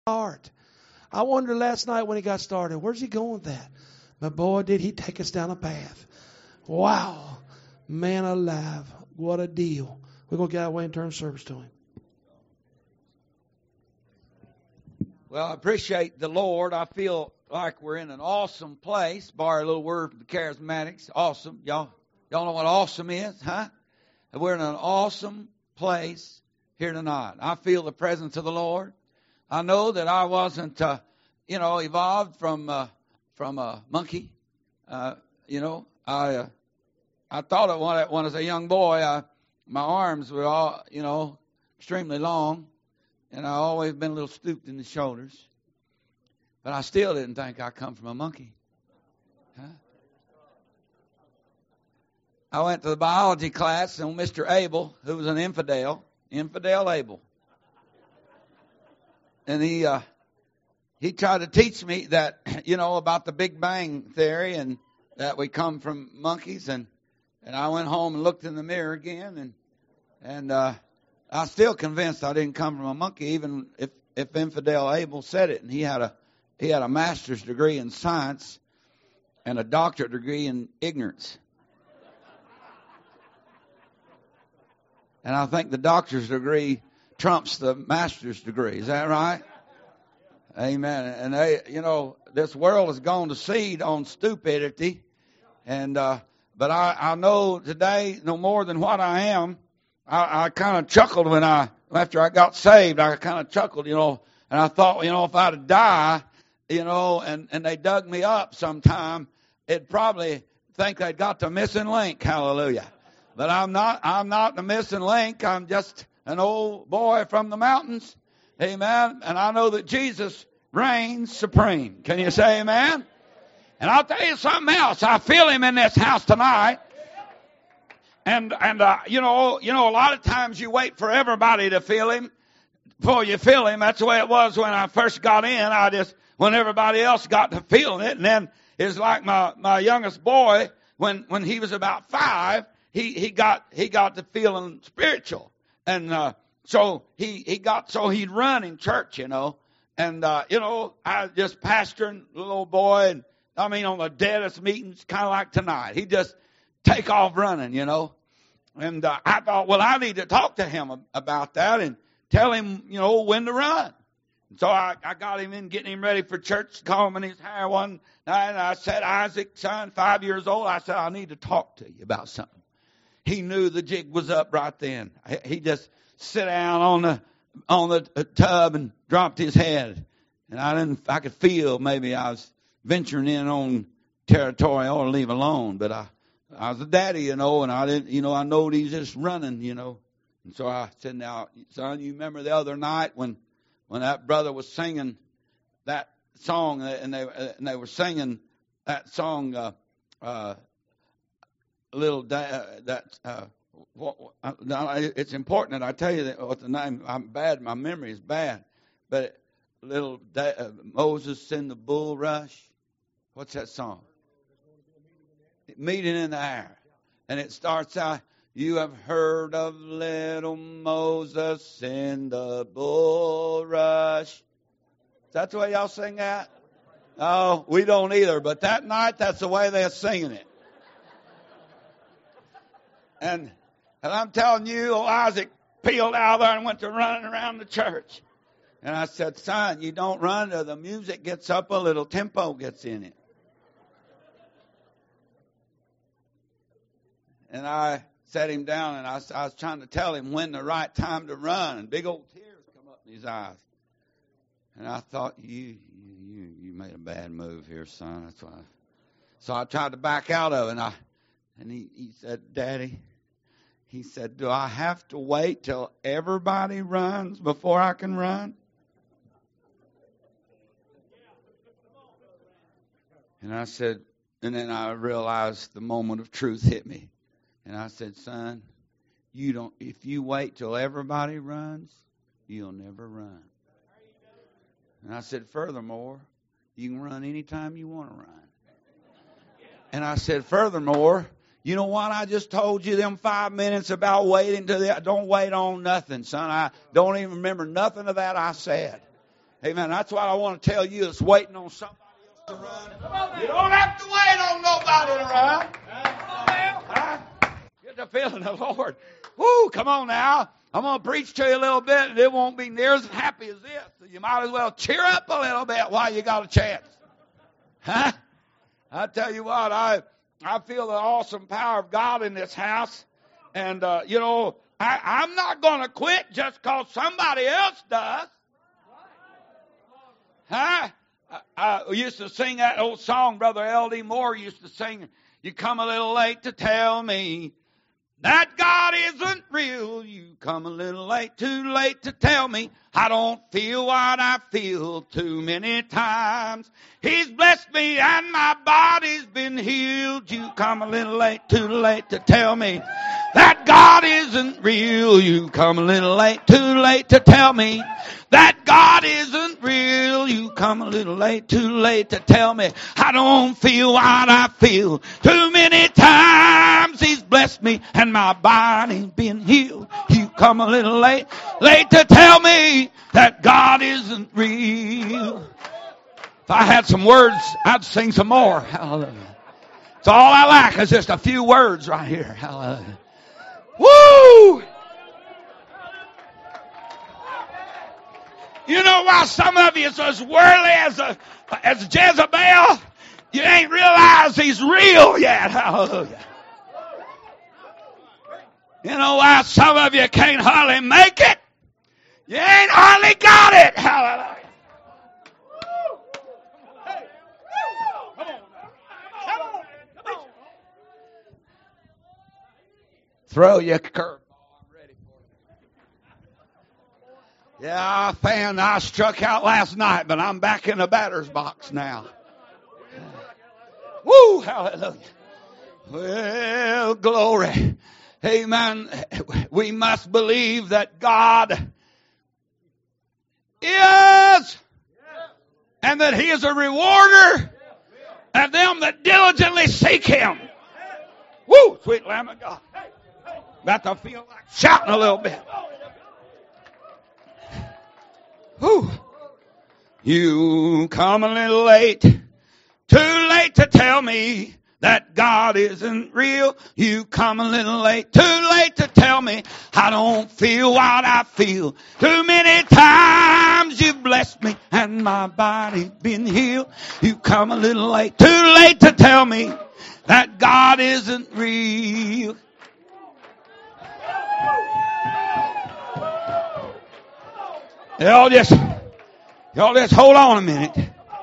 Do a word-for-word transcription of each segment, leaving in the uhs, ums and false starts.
heart. I wondered last night when he got started, where's he going with that? But boy, did he take us down a path. Wow. Man alive. What a deal. We're going to get out of the way and turn service to him. Well, I appreciate the Lord. I feel like we're in an awesome place. Borrow a little word from the charismatics. Awesome. Y'all, y'all know what awesome is, huh? We're in an awesome place here tonight. I feel the presence of the Lord. I know that I wasn't, uh, you know, evolved from uh, from a monkey. Uh, you know, I uh, I thought it when I, when I was a young boy. I, my arms were all, you know, extremely long, and I always been a little stooped in the shoulders. But I still didn't think I come from a monkey. Huh? I went to the biology class, and Mister Abel, who was an infidel, infidel Abel, and he uh, he tried to teach me that, you know, about the Big Bang theory and that we come from monkeys. And, and I went home and looked in the mirror again, and and uh, I was still convinced I didn't come from a monkey, even if, if infidel Abel said it. And he had a he had a master's degree in science and a doctorate degree in ignorance. And I think the doctor's degree trumps the master's degree. Is that right? Amen. And they, you know, this world has gone to seed on stupidity. And uh, but I, I know today, no more than what I am. I, I kind of chuckled when I after I got saved. I kind of chuckled, you know, and I thought, you know, if I'd die, you know, and and they dug me up sometime, it'd probably think they'd got the missing link. Hallelujah. But I'm not, I'm not the missing link. I'm just an old boy from the mountains. Amen. And I know that Jesus reigns supreme. Can you say amen? And I'll tell you something else. I feel him in this house tonight. And, and, uh, you know, you know, a lot of times you wait for everybody to feel him before you feel him. That's the way it was when I first got in. I just, when everybody else got to feeling it. And then it's like my, my youngest boy, when, when he was about five, He he got he got to feeling spiritual, and uh, so he he got so he'd run in church, you know, and uh, you know I just pastoring little old boy, and I mean on the deadest meetings, kind of like tonight, he'd just take off running, you know, and uh, I thought, well, I need to talk to him about that and tell him, you know, when to run. And so I, I got him in, getting him ready for church, combing his hair one night, and I said, Isaac, son, five years old, I said, I need to talk to you about something. He knew the jig was up right then. He just sat down on the on the tub and dropped his head, and I didn't. I could feel maybe I was venturing in on territory I ought to leave alone. But I, I was a daddy, you know, and I didn't. You know, I know he's just running, you know. And so I said, "Now, son, you remember the other night when when that brother was singing that song, and they and they were singing that song." Uh, uh, little da- that uh, what, uh, it's important that I tell you that what the name. I'm bad. My memory is bad, but little da- uh, Moses in the bulrush. What's that song? Meeting in the air, and it starts out. You have heard of little Moses in the bulrush. That's the way y'all sing that? Oh, we don't either. But that night, that's the way they're singing it. And and I'm telling you, old Isaac peeled out of there and went to running around the church. And I said, son, you don't run till the music gets up a little, tempo gets in it. And I sat him down, and I, I was trying to tell him when the right time to run. And big old tears come up in his eyes. And I thought, you you you made a bad move here, son. That's why. So I tried to back out of it, and I and he, he said, Daddy, he said, do I have to wait till everybody runs before I can run? And I said, and then I realized the moment of truth hit me. And I said, son, you don't. If you wait till everybody runs, you'll never run. And I said, furthermore, you can run anytime you want to run. And I said, furthermore, you know what I just told you them five minutes about waiting to the, don't wait on nothing, son. I don't even remember nothing of that I said. Amen. That's what I want to tell you. It's waiting on somebody else to run. You don't have to wait on nobody to run. Huh? Get the feeling of the Lord. Woo, come on now. I'm going to preach to you a little bit, and it won't be near as happy as this. So you might as well cheer up a little bit while you got a chance. Huh? I tell you what, I I feel the awesome power of God in this house. And, uh, you know, I, I'm not going to quit just because somebody else does. Huh? I, I used to sing that old song, Brother L D Moore used to sing, you come a little late to tell me that God isn't real. You come a little late, too late to tell me I don't feel what I feel too many times. He's blessed me and my body's been healed. You come a little late, too late to tell me that God isn't real. You come a little late, too late to tell me that God isn't real. You come a little late, too late to tell me I don't feel what I feel too many times. He's blessed me and my body's been healed. You come a little late, late to tell me that God isn't real. If I had some words, I'd sing some more. Hallelujah. It's all I lack is just a few words right here. Hallelujah. Woo! You know why some of you is as worldly as a, as Jezebel? You ain't realized he's real yet. Hallelujah. You know why some of you can't hardly make it? You ain't hardly got it. Hallelujah. Throw you a curve. Yeah, I found I struck out last night, but I'm back in the batter's box now. Woo, hallelujah. Well, glory. Amen. We must believe that God is, and that He is a rewarder of them that diligently seek Him. Woo, sweet Lamb of God. About to feel like shouting a little bit. Whew. You come a little late, too late to tell me that God isn't real. You come a little late, too late to tell me I don't feel what I feel. Too many times you've blessed me and my body's been healed. You come a little late, too late to tell me that God isn't real. Y'all just, y'all just hold on a minute.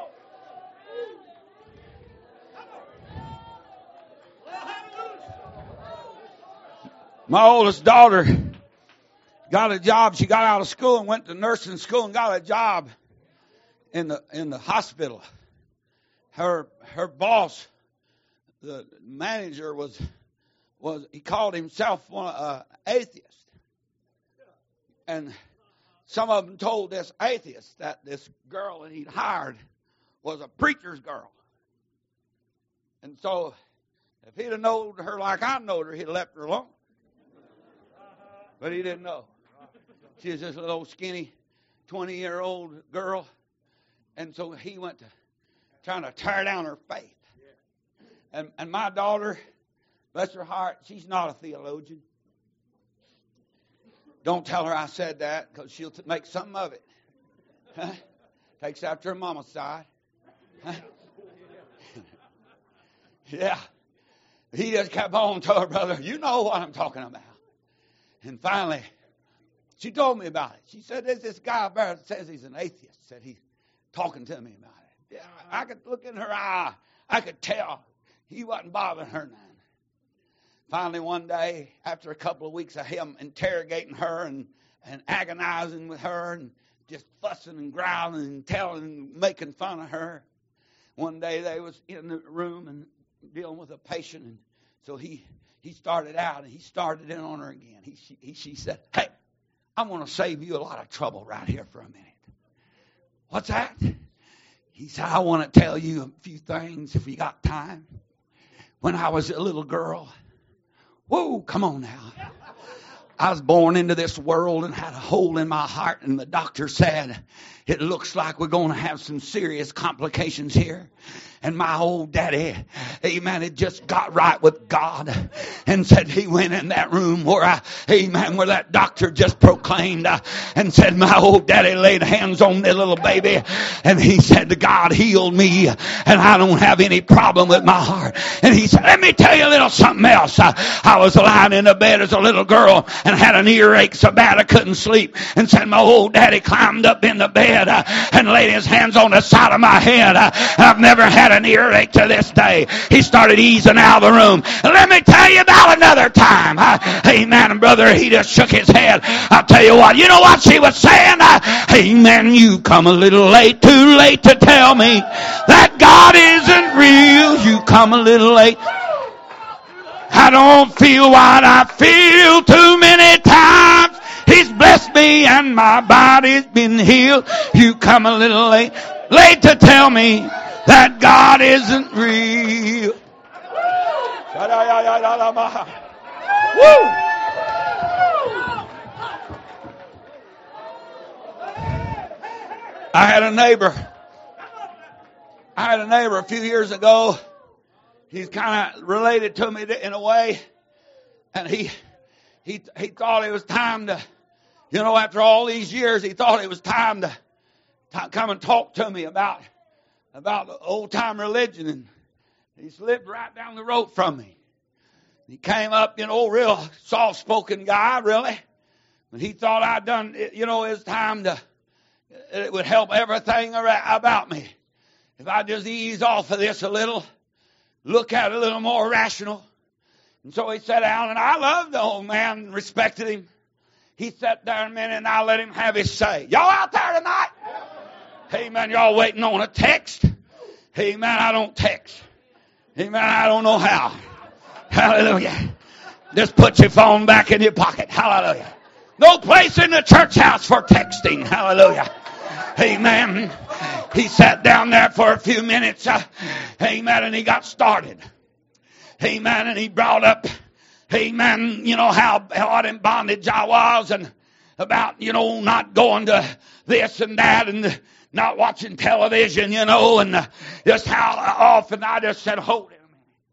My oldest daughter got a job. She got out of school and went to nursing school and got a job in the in the hospital. Her her boss, the manager, was was he called himself one uh, atheist, and some of them told this atheist that this girl that he'd hired was a preacher's girl. And so if he'd have known her like I knowed her, he'd have left her alone. But he didn't know. She was just a little skinny twenty-year-old girl. And so he went to trying to tear down her faith. And, and my daughter, bless her heart, she's not a theologian. Don't tell her I said that, because she'll t- make something of it. Huh? Takes after her mama's side. Huh? Yeah. He just kept on to her brother, you know what I'm talking about. And finally, she told me about it. She said, there's this guy up there that says he's an atheist. Said he's talking to me about it. Yeah, I could look in her eye. I could tell he wasn't bothering her none. Finally, one day, after a couple of weeks of him interrogating her and, and agonizing with her and just fussing and growling and telling and making fun of her, one day they was in the room and dealing with a patient, and so he he started out and he started in on her again. He she, he, she said, "Hey, I'm going to save you a lot of trouble right here for a minute." What's that? He said, "I want to tell you a few things if you got time. When I was a little girl." Whoa, come on now. I was born into this world and had a hole in my heart, and the doctor said, it looks like we're going to have some serious complications here. And my old daddy, amen, had just got right with God and said he went in that room where I, amen, where that doctor just proclaimed uh, and said my old daddy laid hands on the little baby and he said, God healed me and I don't have any problem with my heart. And he said, let me tell you a little something else. I, I was lying in the bed as a little girl and had an earache so bad I couldn't sleep, and said my old daddy climbed up in the bed uh, and laid his hands on the side of my head. Uh, I've never had an earache to this day. He started easing out of the room. Let me tell you about another time. Uh, amen. And brother, he just shook his head. I'll tell you what, you know what she was saying? Uh, amen. You come a little late, too late to tell me that God isn't real. You come a little late. I don't feel what I feel too many times. He's blessed me and my body's been healed. You come a little late, late to tell me that God isn't real. Woo! I had a neighbor. I had a neighbor a few years ago. He's kind of related to me in a way. And he, he, he thought it was time to, you know, after all these years, he thought it was time to, to come and talk to me about about old time religion, and he lived right down the road from me. He came up, you know, real soft spoken guy, really. But he thought I'd done, you know, it's time to, it would help everything about me if I just ease off of this a little, look at it a little more rational. And so he sat down, and I loved the old man and respected him. He sat there a minute, and I let him have his say. Y'all out there tonight? Amen. Y'all waiting on a text? Amen. I don't text. Amen. I don't know how. Hallelujah. Just put your phone back in your pocket. Hallelujah. No place in the church house for texting. Hallelujah. Amen. He sat down there for a few minutes. Uh, amen. And he got started. Amen. And he brought up, amen, you know, how hard in bondage I was, and about, you know, not going to this and that, and not watching television, you know, and uh, just how often I just said, hold it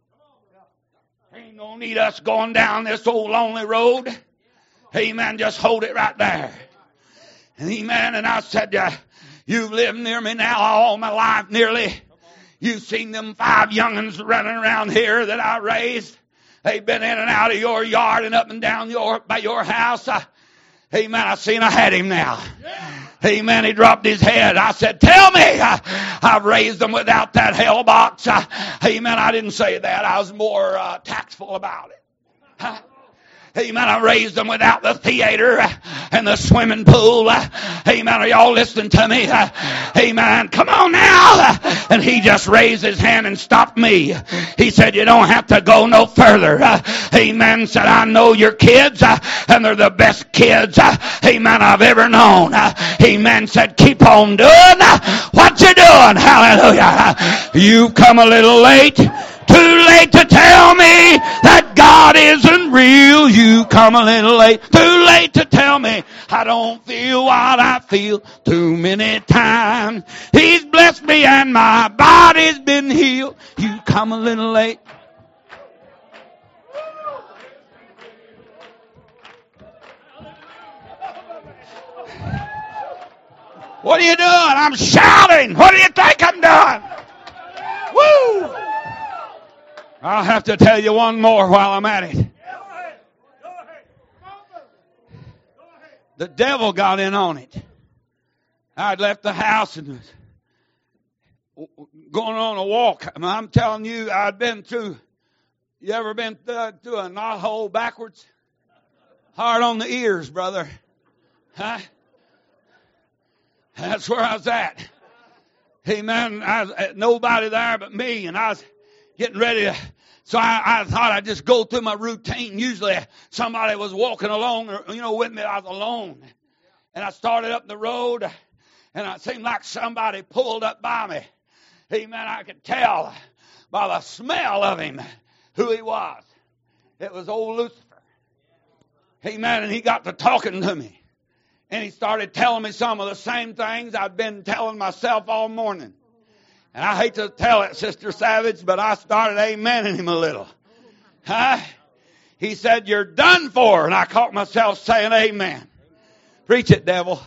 a minute. Ain't no need us going down this old lonely road. Amen. Just hold it right there. And amen. And I said, uh, you've lived near me now all my life nearly. You've seen them five young'uns running around here that I raised. They've been in and out of your yard and up and down your by your house. I, amen. I seen I had him now. Amen. He dropped his head. I said, tell me, I, I've raised them without that hell box. I, amen. I didn't say that. I was more uh, tactful about it. Huh? Amen. I raised them without the theater and the swimming pool. Amen. Are y'all listening to me? Amen. Come on now. And he just raised his hand and stopped me. He said, you don't have to go no further. Amen. Said, I know your kids and they're the best kids. Amen. I've ever known. Amen. Said, keep on doing what you're doing. Hallelujah. You've come a little late. Too late to tell me that God isn't real. You come a little late. Too late to tell me I don't feel what I feel too many times. He's blessed me and my body's been healed. You come a little late. What are you doing? I'm shouting. What do you think I'm doing? Woo! I'll have to tell you one more while I'm at it. The devil got in on it. I'd left the house and was going on a walk. I'm telling you, I'd been through, you ever been through a knothole backwards? Hard on the ears, brother. Huh? That's where I was at. Amen. I was, nobody there but me, and I was getting ready to, so I, I thought I'd just go through my routine. Usually somebody was walking along, or, you know, with me. I was alone. And I started up the road, and it seemed like somebody pulled up by me. Amen. I could tell by the smell of him who he was. It was old Lucifer. Amen. And he got to talking to me. And he started telling me some of the same things I'd been telling myself all morning. And I hate to tell it, Sister Savage, but I started amening him a little. Huh? He said, you're done for. And I caught myself saying amen. Preach it, devil.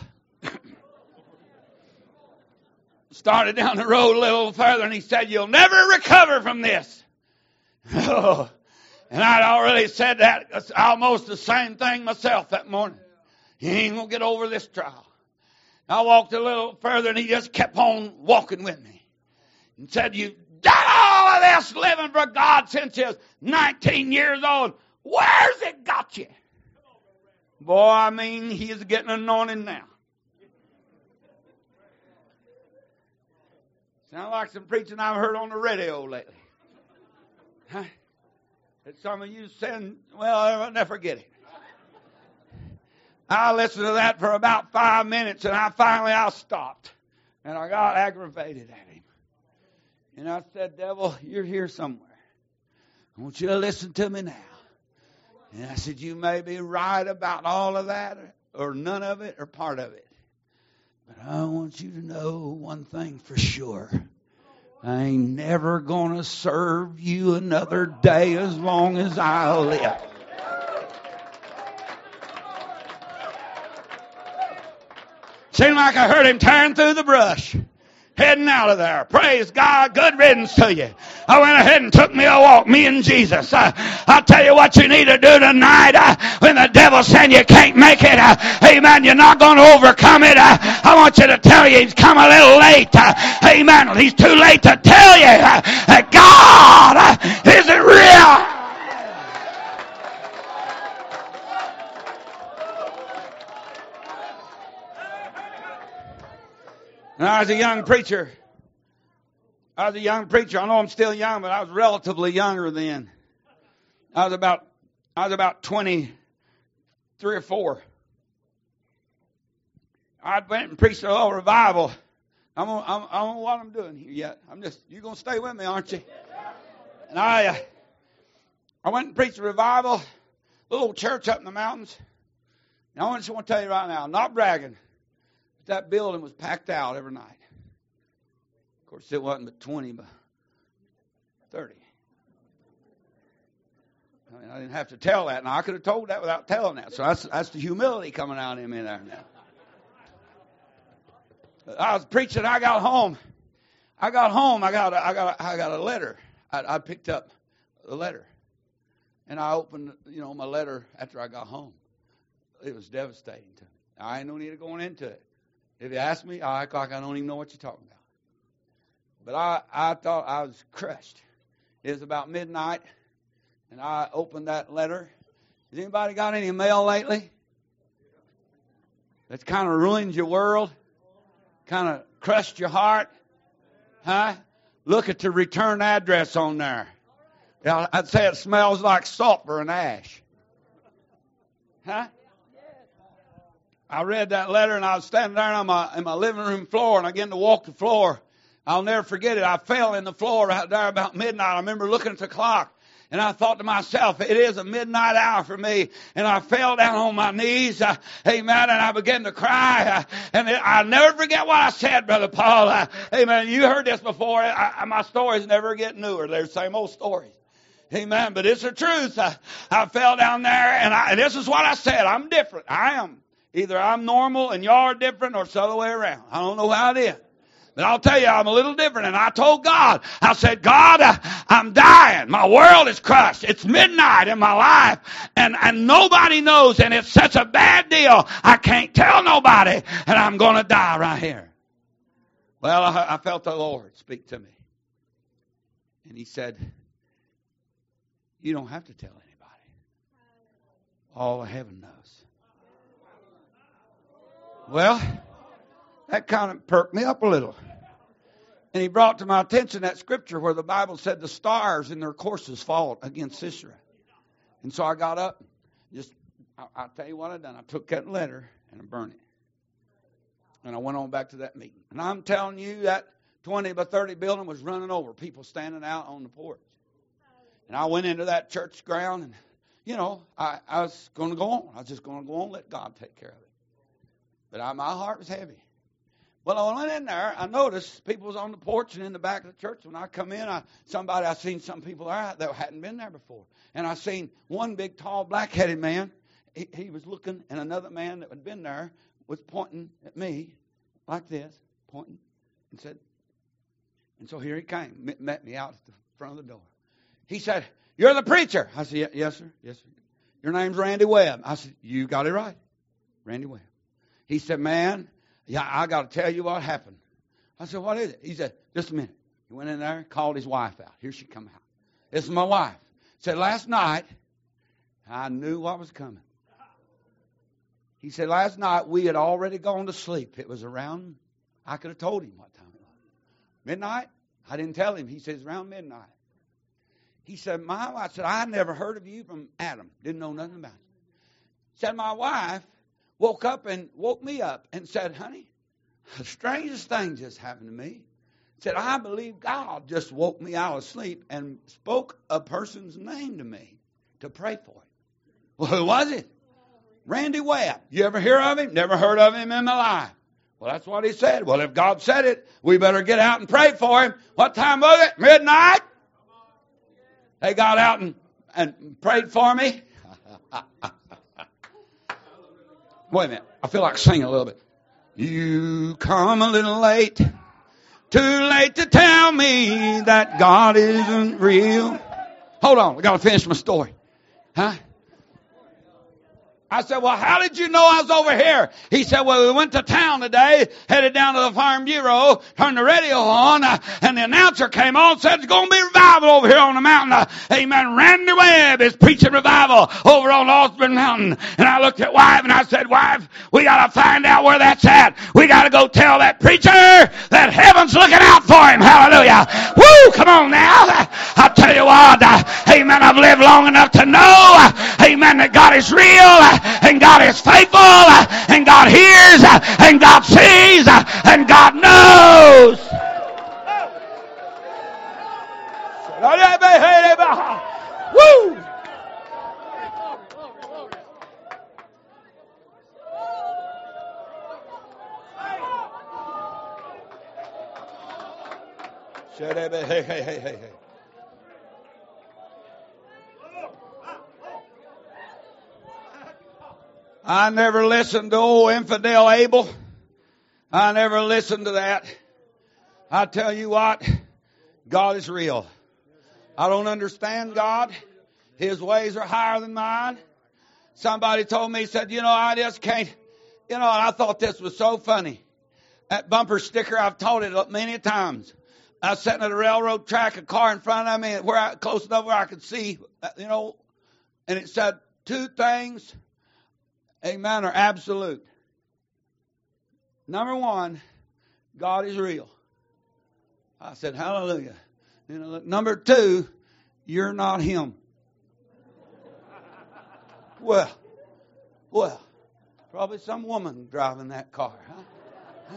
Started down the road a little further and he said, you'll never recover from this. Oh, and I'd already said that almost the same thing myself that morning. You ain't going to get over this trial. I walked a little further and he just kept on walking with me. And said, you've done all of this living for God since you was nineteen years old. Where's it got you? Boy, I mean, he is getting anointed now. Sound like some preaching I've heard on the radio lately. Huh? That some of you said, well, I'll never forget it. I listened to that for about five minutes and I finally I stopped. And I got aggravated at him. And I said, devil, you're here somewhere. I want you to listen to me now. And I said, you may be right about all of that or none of it or part of it. But I want you to know one thing for sure. I ain't never going to serve you another day as long as I live. Seemed like I heard him tearing through the brush. Heading out of there. Praise God. Good riddance to you. I went ahead and took me a walk, me and Jesus. Uh, I'll tell you what you need to do tonight. Uh, when the devil's saying you can't make it, uh, amen, you're not going to overcome it. Uh, I want you to tell you he's come a little late. Uh, amen. He's too late to tell you uh, that God uh, isn't real. When I was a young preacher, I was a young preacher. I know I'm still young, but I was relatively younger then. I was about, I was about twenty-three or four. I went and preached a little revival. I'm, I'm, I don't know what I'm doing here yet. I'm just, you're going to stay with me, aren't you? And I, uh, I went and preached a revival, little church up in the mountains. And I just want to tell you right now, I'm not bragging. That building was packed out every night. Of course, it wasn't but twenty by thirty. I mean, I didn't have to tell that. Now, I could have told that without telling that. So that's, that's the humility coming out in me there now. I was preaching. I got home. I got home. I got a, I got a, I got a letter. I, I picked up a letter. And I opened, you know, my letter after I got home. It was devastating to me. I ain't no need of going into it. If you ask me, I act like I don't even know what you're talking about. But I, I thought I was crushed. It was about midnight, and I opened that letter. Has anybody got any mail lately? That's kind of ruined your world? Kind of crushed your heart? Huh? Look at the return address on there. I'd say it smells like sulfur and ash. Huh? I read that letter and I was standing there on my, in my living room floor and I began to walk the floor. I'll never forget it. I fell in the floor right there about midnight. I remember looking at the clock and I thought to myself, it is a midnight hour for me. And I fell down on my knees. Uh, amen. And I began to cry. Uh, and it, I'll never forget what I said, Brother Paul. Uh, amen. You heard this before. I, I, my stories never get newer. They're the same old stories. Amen. But it's the truth. Uh, I fell down there and, I, and this is what I said. I'm different. I am. Either I'm normal and y'all are different or it's the other way around. I don't know how it is. But I'll tell you, I'm a little different. And I told God, I said, God, uh, I'm dying. My world is crushed. It's midnight in my life. And, and nobody knows. And it's such a bad deal. I can't tell nobody. And I'm going to die right here. Well, I, I felt the Lord speak to me. And he said, you don't have to tell anybody. All of heaven knows. Well, that kind of perked me up a little. And he brought to my attention that scripture where the Bible said the stars in their courses fought against Sisera. And so I got up. Just, I, I'll tell you what I done. I took that letter and I burned it. And I went on back to that meeting. And I'm telling you, that twenty by thirty building was running over. People standing out on the porch. And I went into that church ground and you know, I, I was going to go on. I was just going to go on and let God take care of it. But I, my heart was heavy. Well, when I went in there, I noticed people was on the porch and in the back of the church. When I come in, I somebody I seen some people there that hadn't been there before, and I seen one big, tall, black-headed man. He, he was looking, and another man that had been there was pointing at me like this, pointing, and said, and so here he came, met me out at the front of the door. He said, "You're the preacher." I said, "Yes, sir. Yes, sir. Your name's Randy Webb." I said, "You got it right, Randy Webb." He said, "Man, yeah, I got to tell you what happened." I said, "What is it?" He said, "Just a minute." He went in there, called his wife out. Here she come out. "This is my wife." He said, "Last night, I knew what was coming." He said, "Last night, we had already gone to sleep. It was around, I could have told him what time it was. Midnight? I didn't tell him." He says, "Around midnight." He said, "My wife," said, "I never heard of you from Adam. Didn't know nothing about you." Said, "My wife woke up and woke me up and said, 'Honey, the strangest thing just happened to me.' Said, 'I believe God just woke me out of sleep and spoke a person's name to me to pray for him.'" Well, who was it? Randy Webb. You ever hear of him? Never heard of him in my life. Well, that's what he said. Well, if God said it, we better get out and pray for him. What time was it? Midnight? They got out and, and prayed for me. Wait a minute. I feel like singing a little bit. You come a little late. Too late to tell me that God isn't real. Hold on. We got to finish my story. Huh? I said, "Well, how did you know I was over here?" He said, "Well, we went to town today, headed down to the Farm Bureau, turned the radio on, uh, and the announcer came on and said, 'There's going to be revival over here on the mountain.' Uh, amen. Randy Webb is preaching revival over on Osborne Mountain." And I looked at wife and I said, "Wife, we got to find out where that's at. We got to go tell that preacher that heaven's looking out for him." Hallelujah. Woo, come on now. I'll tell you what, uh, amen, I've lived long enough to know, uh, amen, that God is real. Uh, And God is faithful, and God hears, and God sees, and God knows. Woo! Hey, hey, hey, hey, hey. I never listened to old infidel Abel. I never listened to that. I tell you what, God is real. I don't understand God. His ways are higher than mine. Somebody told me, said, "You know, I just can't," you know, and I thought this was so funny. That bumper sticker, I've told it many times. I was sitting at a railroad track, a car in front of me, where I, close enough where I could see, you know, and it said, "Two things, amen, are absolute. Number one, God is real." I said, hallelujah. You know, number two, you're not him. Well, well, probably some woman driving that car, huh? huh?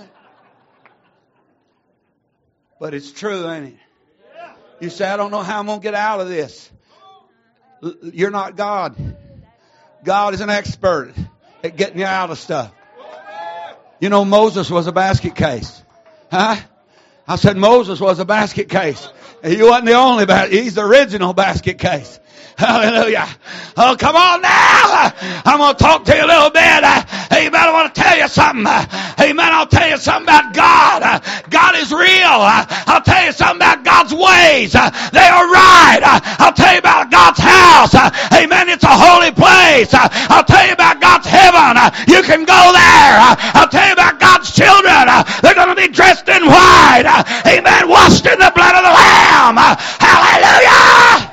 But it's true, ain't it? You say, "I don't know how I'm going to get out of this." You're not God. God is an expert at getting you out of stuff. You know, Moses was a basket case. Huh? I said Moses was a basket case. He wasn't the only basket. He's the original basket case. Hallelujah. Oh, come on now. I'm going to talk to you a little bit. Amen. I want to tell you something. Amen. I'll tell you something about God. God is real. I'll tell you something about God's ways. They are right. I'll tell you about God's house. Amen. It's a holy place. I'll tell you about God's heaven. You can go there. I'll tell you about God's children. They're going to be dressed in white. Amen. Washed in the blood of the Lamb. Hallelujah.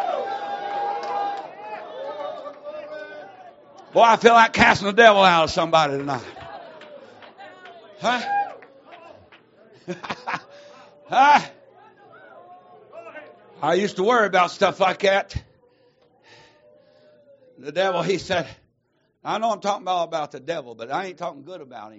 Boy, I feel like casting the devil out of somebody tonight. Huh? huh? I used to worry about stuff like that. The devil, he said, I know I'm talking about, about the devil, but I ain't talking good about him.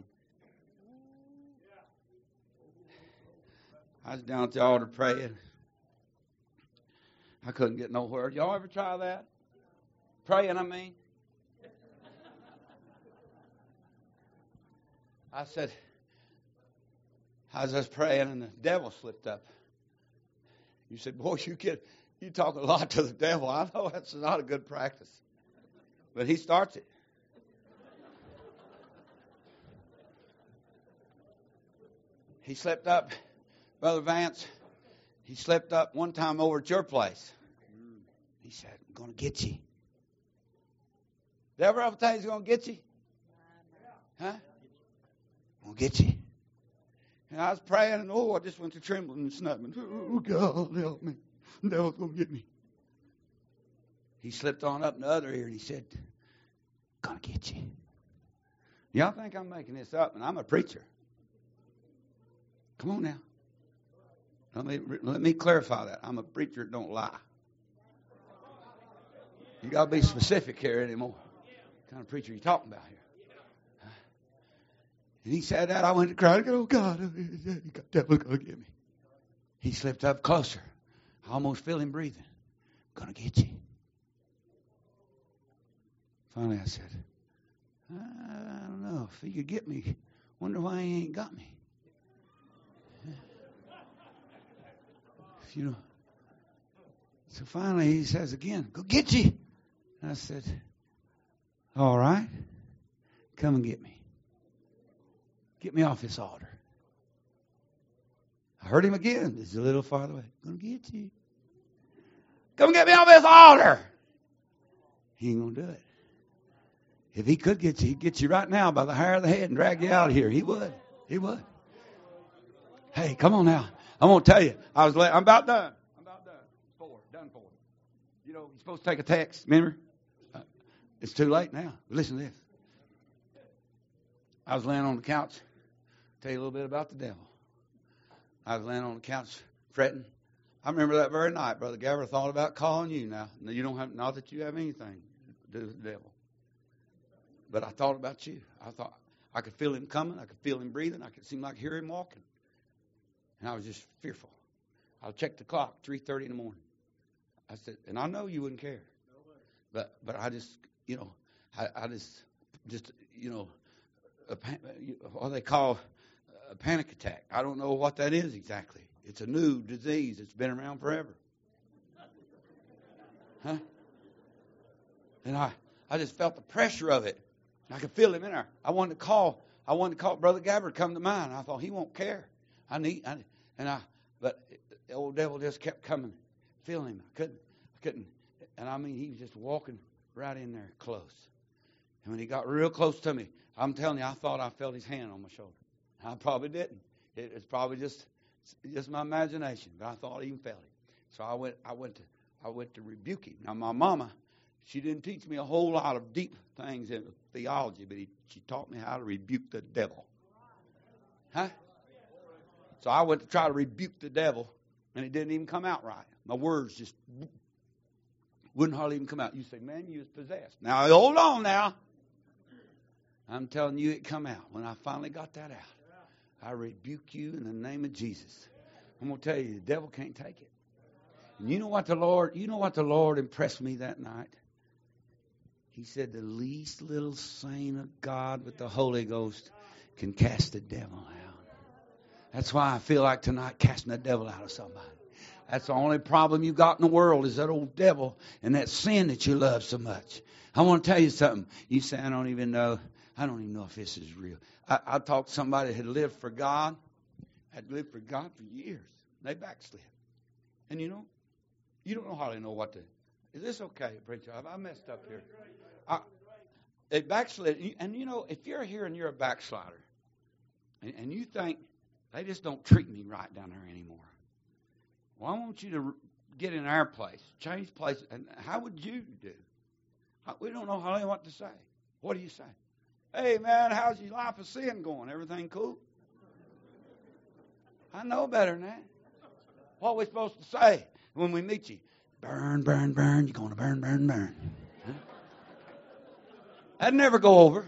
I was down at the altar praying. I couldn't get nowhere. Y'all ever try that? Praying, I mean. I said, I was just praying and the devil slipped up. You said, boy, you kid, you talk a lot to the devil. I know that's not a good practice. But he starts it. He slept up, Brother Vance, he slept up one time over at your place. He said, I'm going to get you. Devil ever tell you he's going to get you? Huh? I'm going to get you. And I was praying, and oh, I just went to trembling and snubbing. Oh, God, help me. The devil's going to get me. He slipped on up in the other ear, and he said, going to get you. Y'all think I'm making this up, and I'm a preacher. Come on now. Let me, let me clarify that. I'm a preacher that don't lie. You got to be specific here anymore. What kind of preacher are you talking about here? And he said that. I went to cry. I go, oh, God, the devil's going to get me. He slipped up closer. I almost feel him breathing. Going to get you. Finally, I said, I don't know. If he could get me, wonder why he ain't got me. You know. So finally, he says again, go get you. And I said, all right. Come and get me. Get me off this altar. I heard him again. It's a little farther away. Gonna get you. Come get me off this altar. He ain't gonna do it. If he could get you, he'd get you right now by the hair of the head and drag you out of here. He would. He would. Hey, come on now. I'm gonna tell you. I was. I'm about done. I'm about done. Four. Done for. You know, you're supposed to take a text. Remember? Uh, it's too late now. Listen to this. I was laying on the couch. Tell you a little bit about the devil. I was laying on the couch fretting. I remember that very night, Brother Gabbard thought about calling you now. You don't have, not that you have anything to do with the devil. But I thought about you. I thought I could feel him coming. I could feel him breathing. I could seem like hear him walking. And I was just fearful. I checked the clock, three thirty in the morning. I said, and I know you wouldn't care. But but I just, you know, I, I just, just, you know, a, what they call a panic attack. I don't know what that is exactly. It's a new disease. It's been around forever. Huh? And I, I just felt the pressure of it. I could feel him in there. I wanted to call. I wanted to call Brother Gabbard to come to mine. I thought he won't care. I need, I, and I, but the old devil just kept coming, feeling him. I couldn't, I couldn't, and I mean, he was just walking right in there close. And when he got real close to me, I'm telling you, I thought I felt his hand on my shoulder. I probably didn't. It, it's probably just, just my imagination, but I thought I even felt it. So I went, I went to, I went to rebuke him. Now my mama, she didn't teach me a whole lot of deep things in theology, but he, she taught me how to rebuke the devil. Huh? So I went to try to rebuke the devil, and it didn't even come out right. My words just wouldn't hardly even come out. You say, man, you was possessed. Now, hold on now. I'm telling you, it come out. When I finally got that out, I rebuke you in the name of Jesus. I'm going to tell you, the devil can't take it. And you know what the Lord, you know what the Lord impressed me that night? He said, the least little saint of God with the Holy Ghost can cast the devil out. That's why I feel like tonight casting the devil out of somebody. That's the only problem you got in the world is that old devil and that sin that you love so much. I want to tell you something. You say, I don't even know. I don't even know if this is real. I, I talked to somebody that had lived for God, had lived for God for years. They backslid. And you know, you don't know hardly know what to. Is this okay, preacher? Have I messed up here? I, they backslid. And you know, if you're here and you're a backslider, and, and you think, they just don't treat me right down there anymore. Well, I want you to get in our place, change places. And how would you do? We don't know hardly what to say. What do you say? Hey, man, how's your life of sin going? Everything cool? I know better than that. What are we supposed to say when we meet you? Burn, burn, burn. You're going to burn, burn, burn. Huh? That'd never go over.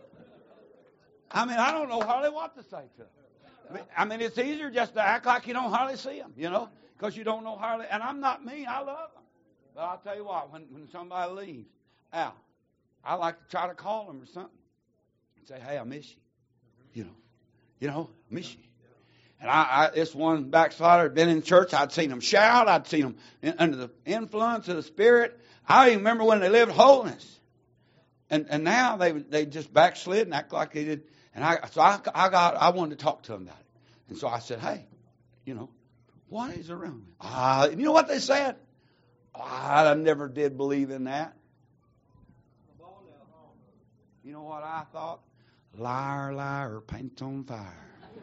I mean, I don't know hardly what to say to them. I mean, it's easier just to act like you don't hardly see them, you know, because you don't know hardly. And I'm not mean. I love them. But I'll tell you what, when, when somebody leaves, Al, I like to try to call him or something. Say, hey, I miss you. You know, you know, I miss you. And I, I this one backslider had been in church. I'd seen him shout. I'd seen him in, under the influence of the Spirit. I even remember when they lived holiness. And and now they they just backslid and act like they did. And I so I, I got I wanted to talk to them about it. And so I said, hey, you know, why is around me? Ah, you know what they said? I never did believe in that. You know what I thought? Liar, liar, paint on fire.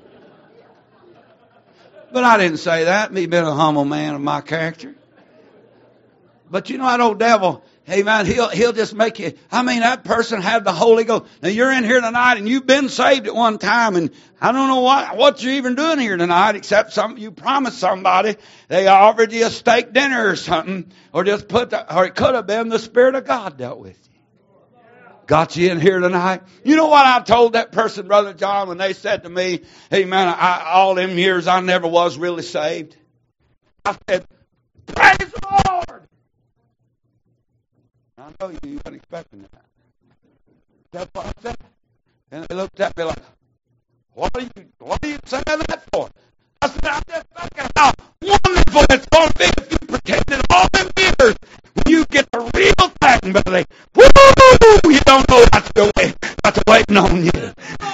But I didn't say that, me being a humble man of my character. But you know that old devil, hey man, he'll he'll just make you, I mean, that person had the Holy Ghost. Now you're in here tonight and you've been saved at one time, and I don't know what, what you're even doing here tonight, except some, you promised somebody they offered you a steak dinner or something, or just put the, or it could have been the Spirit of God dealt with you. Got you in here tonight. You know what I told that person, Brother John, when they said to me, hey man, I, all them years I never was really saved. I said, praise the Lord. I know you, you weren't expecting that. That's what I said. And they looked at me like, what are you, what are you saying that for? I said, I'm just thinking how wonderful it's going to be if you pretended all them years. When you get the real thing, buddy, woo! You don't know what's, wait, what's waiting on you.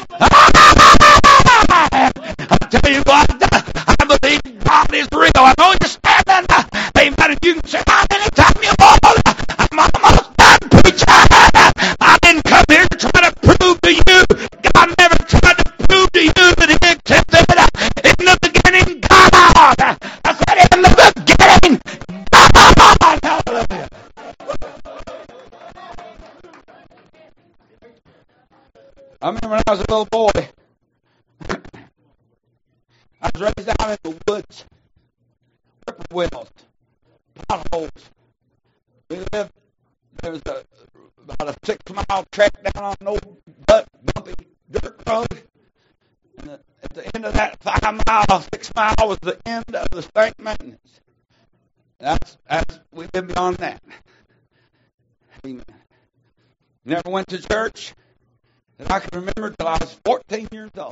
I tell you what, I believe God is real. I know you're standing. Amen. And you can say, anytime you want, I'm almost done preaching. I didn't come here to try to prove to you. God never tried to prove to you that He existed. In the beginning, God. I said, in the beginning, God. Hallelujah. I remember when I was a little boy, I was raised out in the woods, whippoorwills, potholes. We lived, there was a, about a six-mile trek down on an old bumpy dirt road. And the, at the end of that five mile, six mile was the end of the state maintenance. That's, that's, we lived beyond that. Amen. Never went to church. And I can remember till I was fourteen years old.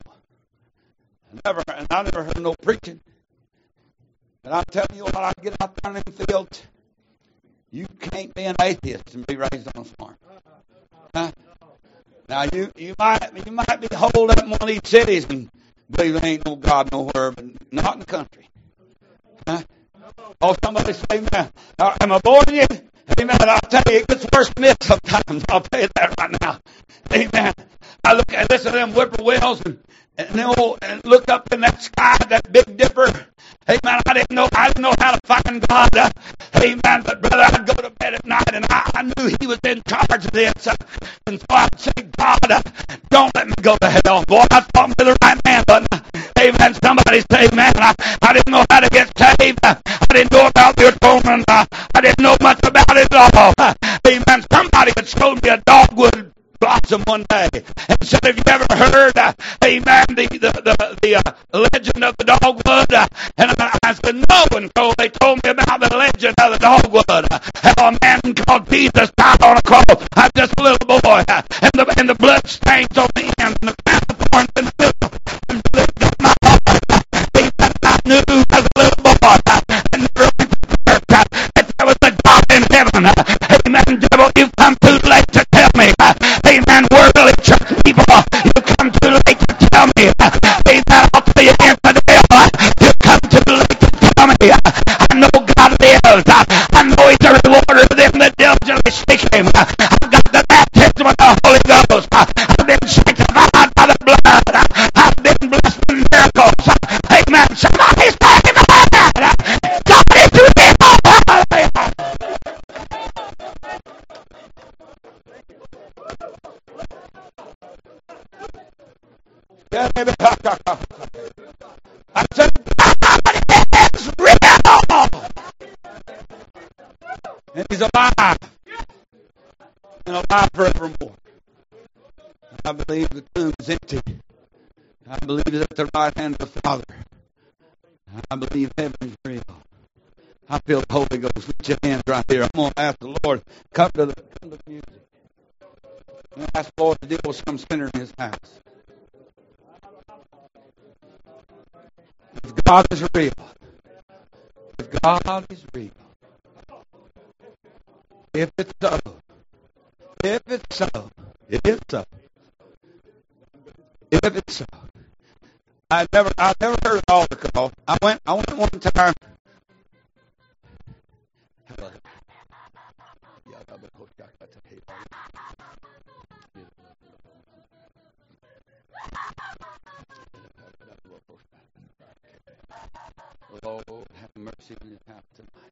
I never, and I never heard no preaching. And I'm telling you what, I get out there in the fields. You can't be an atheist and be raised on a farm. Huh? Now you, you might you might be holed up in one of these cities and believe there ain't no God nowhere, but not in the country. Huh? Oh, somebody say, amen. Uh, am I boring you? Amen. I'll tell you, it gets worse than this sometimes. I'll tell you that right now. Amen. I look at listen to them whippoorwills and and, old, and look up in that sky, that Big Dipper. Amen. I didn't know I didn't know how to find God. Uh, amen. But brother, I'd go to bed at night and I, I knew He was in charge of this. Uh, and so I'd say, God, uh, don't let me go to hell. Boy, I was talking to the right man, but uh, amen. Somebody say, man, I, I didn't know how to get saved. Uh, I didn't know about the atonement. Uh, I didn't know much about it at all. Uh, amen. Somebody had showed me a dogwood blossom one day and said, have you ever heard, uh, amen, the the the, the uh, legend of the dogwood? Uh, and I, I said, no. And so they told me about the legend of the dogwood. Uh, how a man called Jesus died on a cross. I'm just a little boy. Uh, and the and the blood stains on the end and the crown of thorns in the middle. And the lift of my heart. Uh, amen. I knew as a little boy uh, and never went to church uh, that there was a God in heaven. Uh, amen. Devil, you've come too late to tell me. Uh, Amen. Worldly church people, you come too late to tell me. Amen. I'll tell you, infidel, you come too late to tell me. I know God lives. I know He's a rewarder of them that diligently seek Him. I've got the baptism of the Holy Ghost. I've been sanctified by the blood. I've been blessed with miracles. Amen. Somebody say amen. God is real. I said, God is real. And He's alive. And alive forevermore. I believe the tomb is empty. I believe He's at the right hand of the Father. I believe heaven is real. I feel the Holy Ghost with your hands right here. I'm going to ask the Lord, come to the, come to the music. And ask the Lord to deal with some sinner in his house. If God is real, if God is real, if it's so, if it's so, if it's so, if it's so. I never, I never heard an altar call. I went, I went one time. Lord, have mercy on your house tonight.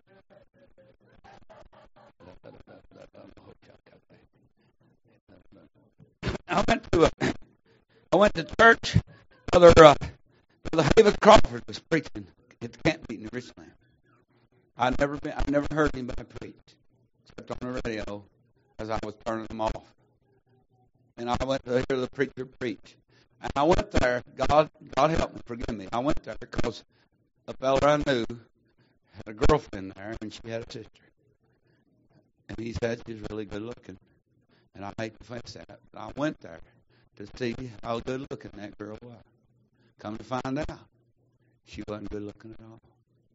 I went to a, I went to church. Brother, uh, Brother David Crawford was preaching at the camp meeting in Richland. I'd never been, I'd never heard anybody preach except on the radio as I was turning them off. And I went to hear the preacher preach. And I went there. God, God help me, forgive me. I went there because a fella I knew had a girlfriend there, and she had a sister. And he said she was really good looking. And I hate to face that, but I went there to see how good looking that girl was. Come to find out, she wasn't good looking at all.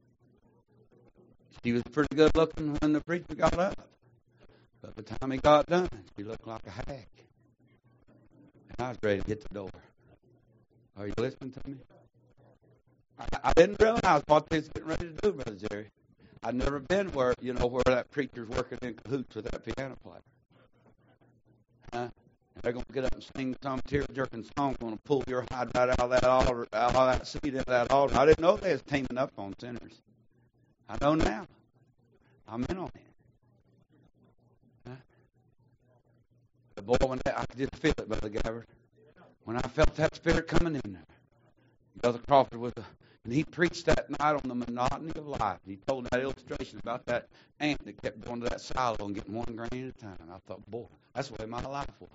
She was pretty good looking when the preacher got up. But by the time he got done, she looked like a hag. And I was ready to hit the door. Are you listening to me? I, I didn't realize what they was getting ready to do, Brother Jerry. I'd never been where, you know, where that preacher's working in cahoots with that piano player. Huh? They're going to get up and sing some tear-jerking song, going to pull your hide right out of that altar, out of that seat into that altar. I didn't know they was teaming up on sinners. I know now. I'm in on it. Huh? The boy, when that, I could just feel it, Brother Gabbard. When I felt that spirit coming in there. Brother Crawford was a, and he preached that night on the monotony of life. He told that illustration about that ant that kept going to that silo and getting one grain at a time. I thought, boy, that's the way my life was.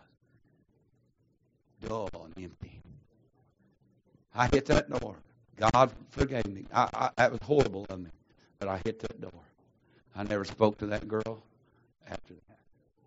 Dull and empty. I hit that door. God forgave me. I, I, that was horrible of me. But I hit that door. I never spoke to that girl after that.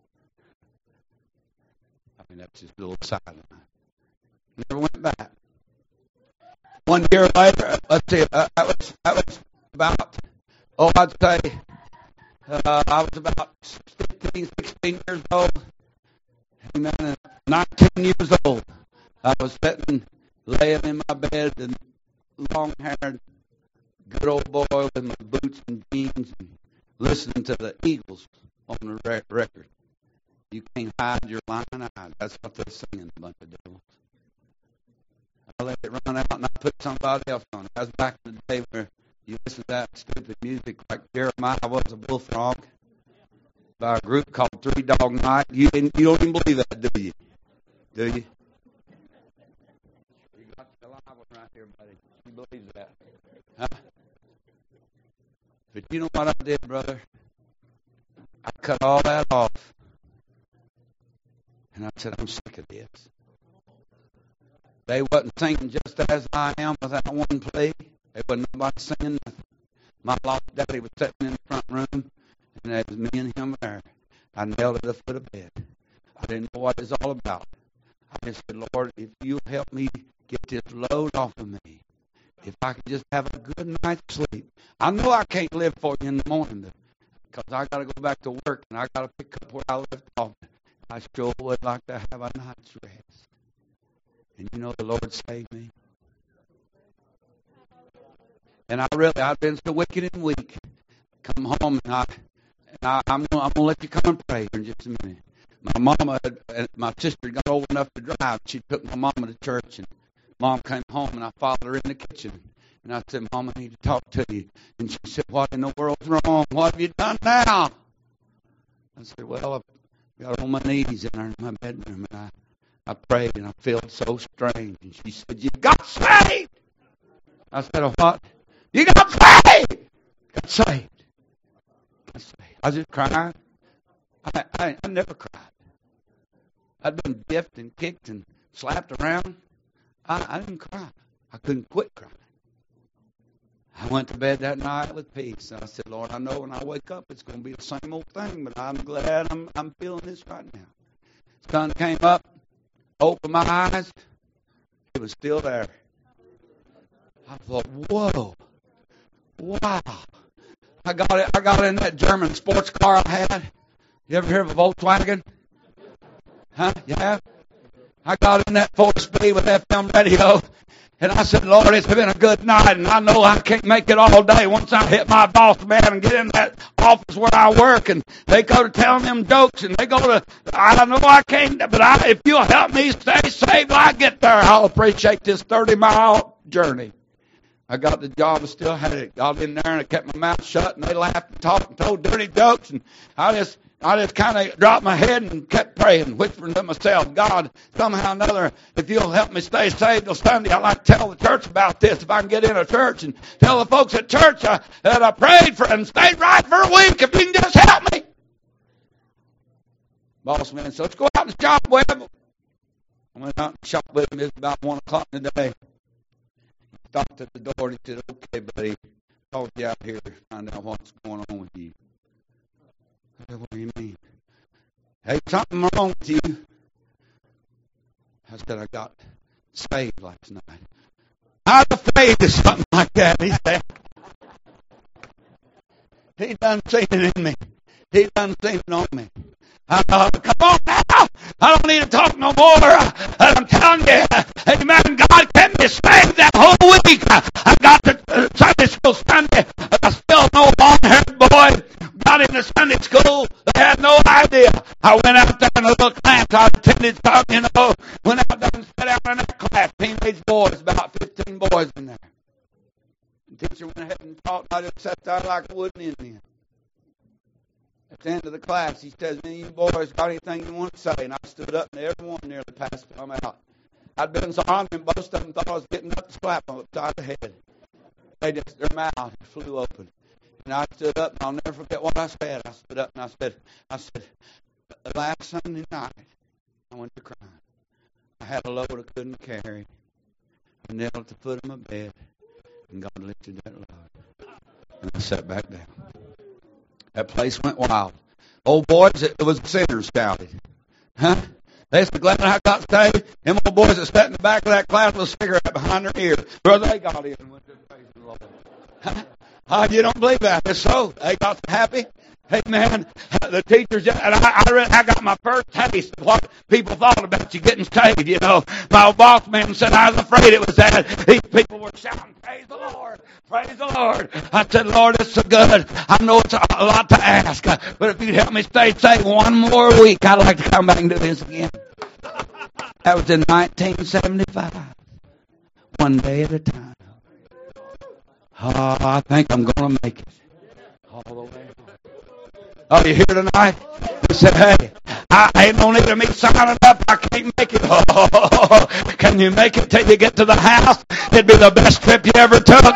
I mean, that's just a little side of mine. Never went back. One year later, let's see, uh, that was that was about, oh, I'd say, uh, I was about fifteen, sixteen years old. Amen. nineteen years old. I was sitting, laying in my bed, and long-haired, good old boy with my boots and jeans, and listening to the Eagles on the record. You can't hide your lying eyes. That's what they're singing, a bunch of devils. I let it run out and I put somebody else on it. That was back in the day where you listen to that stupid music like Jeremiah Was a Bullfrog by a group called Three Dog Night. You, you don't even believe that, do you? Do you? You got the live one right here, buddy. You believe that? Huh? But you know what I did, brother? I cut all that off. And I said, I'm sick of this. They wasn't singing Just As I Am without one plea. There wasn't nobody singing nothing. My lost daddy was sitting in the front room, and there was me and him there. I knelt at the foot of bed. I didn't know what it was all about. I just said, Lord, if you'll help me get this load off of me, if I could just have a good night's sleep. I know I can't live for you in the morning, because I got to go back to work, and I got to pick up where I left off. I sure would like to have a night's rest. And you know the Lord saved me. And I really, I've been so wicked and weak. Come home and I, and I I'm going I'm to let you come and pray in just a minute. My mama, had, my sister got old enough to drive. She took my mama to church, and Mom came home, and I followed her in the kitchen. And I said, Mom, I need to talk to you. And she said, what in the world's wrong? What have you done now? I said, well, I've got on my knees in, in my bedroom, and I I prayed, and I felt so strange. And she said, you got saved. I said, oh, what? You got saved. Got saved. Got saved. I just cried. I, I, I never cried. I'd been biffed and kicked and slapped around. I, I didn't cry. I couldn't quit crying. I went to bed that night with peace. I said, Lord, I know when I wake up it's going to be the same old thing, but I'm glad I'm, I'm feeling this right now. Sun came up, opened my eyes, it was still there. I thought, whoa, wow. I got it. I got in that German sports car I had. You ever hear of a Volkswagen? Huh? You have? I got in that four speed with F M radio. And I said, Lord, it's been a good night, and I know I can't make it all day. Once I hit my boss man and get in that office where I work, and they go to telling them jokes, and they go to, I know I can't, but I, if you'll help me stay safe when I get there, I'll appreciate this thirty-mile journey. I got the job and still had it. Got in there, and I kept my mouth shut, and they laughed and talked and told dirty jokes, and I just... I just kind of dropped my head and kept praying, whispering to myself, God, somehow or another, if you'll help me stay saved till Sunday, I'd like to tell the church about this. If I can get in a church and tell the folks at church uh, that I prayed for and stayed right for a week, if you can just help me. Boss man said, let's go out and shop with him. I went out and shopped with him. It was about one o'clock in the day. He stopped at the door and he said, okay, buddy, I called you out here to find out what's going on with you. I said, what do you mean? Hey, something wrong with you. I said, I got saved last night. I was afraid of something like that. He said, he done seen it in me. He done seen it on me. I thought, come on now. I don't need to talk no more. I'm telling you, amen, God kept me saved that whole week. I got to uh, Sunday school Sunday. I still no long-haired boy. Got into Sunday school. They had no idea. I went out there in a little class I attended, you know, went out there and sat down in that class. Teenage boys, about fifteen boys in there. The teacher went ahead and taught. I just sat there like a wooden Indian. At the end of the class, he says, any of you boys got anything you want to say? And I stood up, and everyone nearly passed them out. I'd been so hungry, most of them thought I was getting up to slap them upside the head. They just, their mouth flew open. And I stood up, and I'll never forget what I said. I stood up, and I said, I said, last Sunday night, I went to crying. I had a load I couldn't carry. I knelt at the foot of my bed, and God lifted that load. And I sat back down. That place went wild. Old boys, it was sinners shouted. Huh? They said, glad I got saved. Them old boys that sat in the back of that class with a cigarette behind their ear. Brother, they got in and went to praise the Lord. Huh? Oh, you don't believe that. It's so. They got happy. Hey, man, the teachers, and I, I, I got my first taste of what people thought about you getting saved, you know. My old boss man said I was afraid it was that. These people were shouting, praise the Lord, praise the Lord. I said, Lord, it's so good. I know it's a, a lot to ask, but if you'd help me stay saved one more week, I'd like to come back and do this again. That was in nineteen seventy-five. One day at a time. Oh, I think I'm going to make it all the way. Oh, you here tonight? He said, hey, I ain't no need of me signing up. I can't make it. Oh, can you make it till you get to the house? It'd be the best trip you ever took.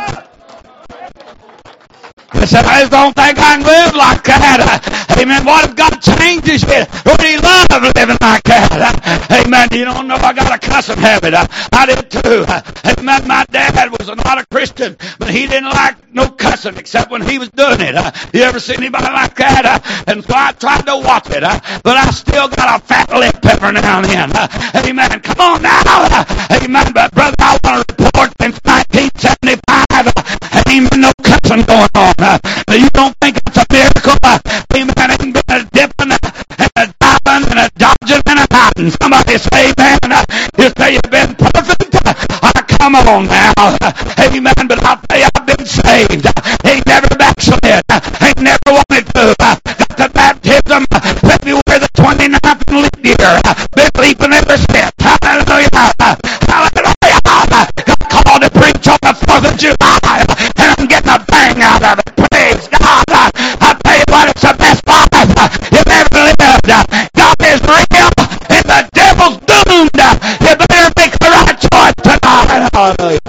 He said, I just don't think I can live like that. Amen. What if God changes you? Would He love living like that? Amen. You don't know I got a cussing habit. I did too. Amen. My dad was not a Christian, but he didn't like no cussing except when he was doing it. You ever see anybody like that? And so I tried to watch it, but I still got a fat lip every now and then. Amen. Come on now. Amen. But brother, I want to report since nineteen seventy-five, ain't no cussing going on. You don't think it's a miracle? Amen. Ain't been a dipping and a diving and a dodging and a hiding. Somebody say, amen. You say you've been perfect? Oh, come on now. Amen. But I'll tell you, I've been saved. Ain't never backslid. Ain't never wanted to. Got the baptism February the twenty-ninth in leap year. Been leaping ever since. Hallelujah. Hallelujah. Got called to preach on the fourth of July. And I'm getting a bang out of it. Praise God. I tell you what, it's the best life you've ever lived. God is real and the devil's doomed. You better make the right choice tonight. Hallelujah.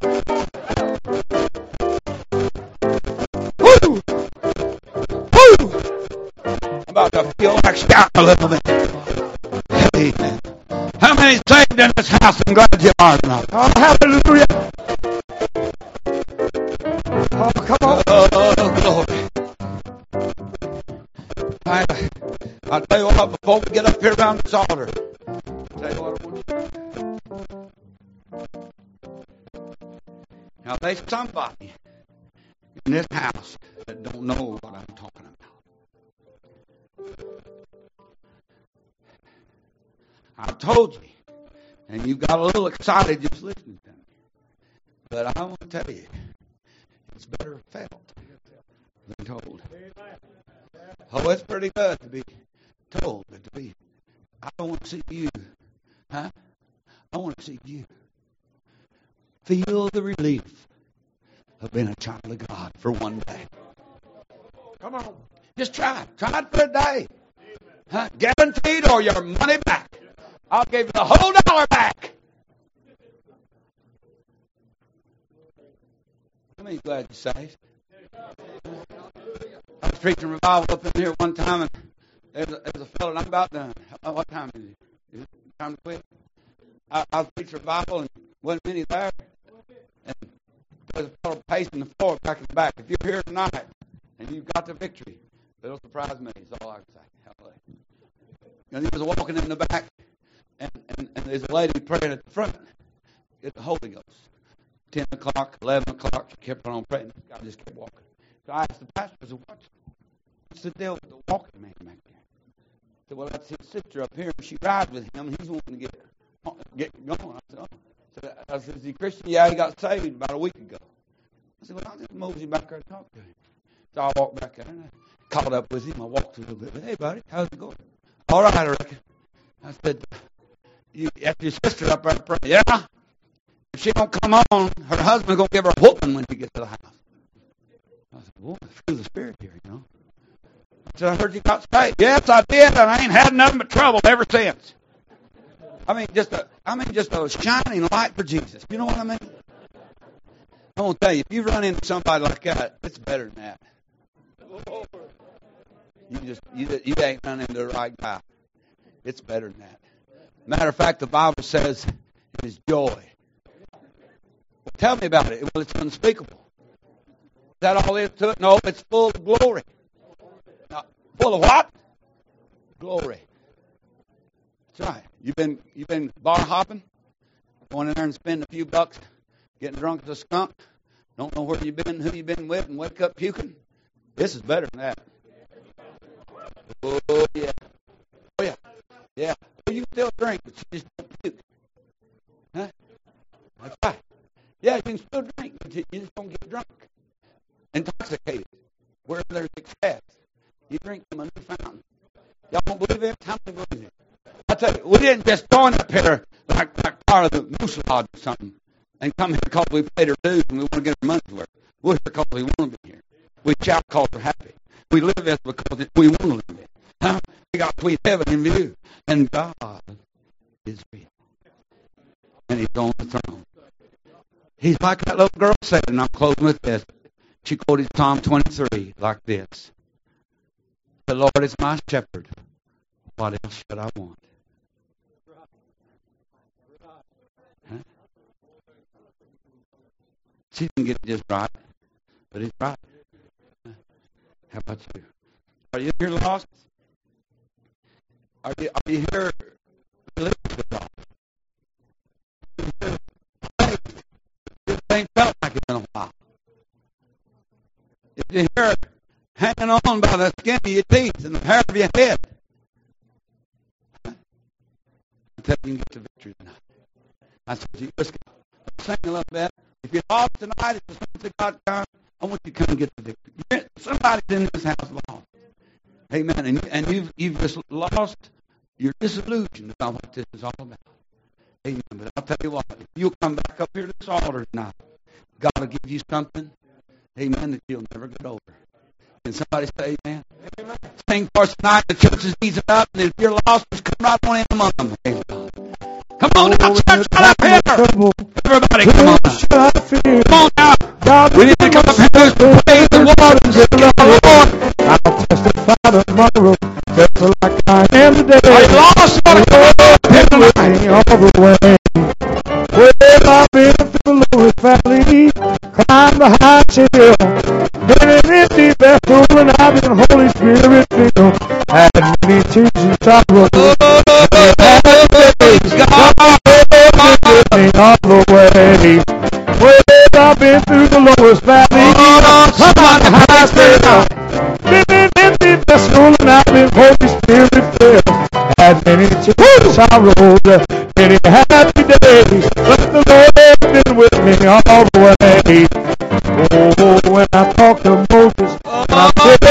Woo! Woo! I'm about to feel like shouting a little bit. Amen. How many saved in this house and glad you are tonight? Oh, hallelujah. Oh, come on. Oh, glory. I, I'll tell you what, before we get up here around this altar, I'll tell you what I want you to do. Now, there's somebody in this house that don't know what I'm talking about. I've told you, and you got a little excited just listening to me. But I want to tell you, it's better felt than told. Oh, it's pretty good to be told, but to be, I don't want to see you, huh? I want to see you feel the relief of being a child of God for one day. Come on. Just try it. Try it for a day. Huh? Guaranteed or your money back. I'll give you the whole dollar back. How many glad you're saved? I was preaching revival up in here one time, and there's a, there's a fellow, and I'm about done. What time is it? Is it time to quit? I, I was preaching revival, and wasn't many there. And there's a fellow pacing the floor back in the back. If you're here tonight and you've got the victory, it'll surprise me, is all I can say. Hallelujah. And he was walking in the back, and, and, and there's a lady praying at the front. Get the Holy Ghost. ten o'clock, eleven o'clock, she kept on praying. This guy just kept walking. So I asked the pastor, I said, what's, what's the deal with the walking man back there? I said, well, that's his sister up here, and she rides with him, and he's wanting to get, get going. I said, oh. I said, is he Christian? Yeah, he got saved about a week ago. I said, well, I'll just mosey back there and talk to him. So I walked back there, and I caught up with him. I walked a little bit. Hey, buddy, how's it going? All right, I reckon. I said, you, after your sister up there praying, yeah? If she don't come on, her husband's going to give her a whooping when she gets to the house. I said, boy, it's through the Spirit here, you know. I said, I heard you got saved. Yes, I did, and I ain't had nothing but trouble ever since. I mean, just a, I mean, just a shining light for Jesus. You know what I mean? I want to tell you, if you run into somebody like that, it's better than that. You just, you, you ain't run into the right guy. It's better than that. Matter of fact, the Bible says it is joy. Well, tell me about it. Well, it's unspeakable. Is that all there is to it? No, it's full of glory. Now, full of what? Glory. That's right. You've been you've been bar hopping, going in there and spending a few bucks, getting drunk as a skunk. Don't know where you've been, who you've been with, and wake up puking. This is better than that. Oh yeah, oh yeah, yeah. Well, you can still drink, but you just don't puke. Huh? That's right. Yeah, you can still drink, but you just don't get drunk, intoxicated. Where there's success, you drink from a new fountain. Y'all don't believe it? How many believe it? I tell you, we didn't just join up here like, like part of the Moose Lodge or something and come here because we paid our dues and we want to get our money's worth. We're here because we want to be here. We shout because we're happy. We live this because we want to live it. Huh? We got sweet heaven in view. And God is real. And He's on the throne. He's like that little girl said, and I'm closing with this. She quoted Psalm twenty-three like this. The Lord is my shepherd. What else should I want? Huh? She didn't get it just right, but it's right. How about you? Are you here lost? Are you, are you here religious with God? This ain't felt like it in a while. If you're here hanging on by the skin of your teeth and the hair of your head, until you can get to victory tonight. I said, you let's sing a little bit. If you're lost tonight, if the Saints of God come, I want you to come and get the victory. Somebody's in this house lost. Amen. And, and you've, you've just lost your disillusion about what this is all about. Amen. But I'll tell you what, if you'll come back up here to this altar tonight, God will give you something, amen, that you'll never get over. Can somebody say amen? Amen. Sing for us tonight. The church is easing up, and if you're lost, just come right on in among them. Amen. Come on now, church, right up here. Everybody, come on now. Come on now. We need to come up here and praise the Lord and give the Lord. I'll testify tomorrow, just like I am today. Are you lost? Everything all the way. Well, I've been through the lowest valley, climbed the highest hill, been an empty vessel, and I've been Holy Spirit filled. Had many tears sorrow. Me all the way. Well, I've been through the lowest valley. Come on, the highest mountain. Been in empty vessel and I've been Holy Spirit filled. Had many sorrows, many happy days, but the Lord has been with me all the way. Oh, when I talk to Moses, I said,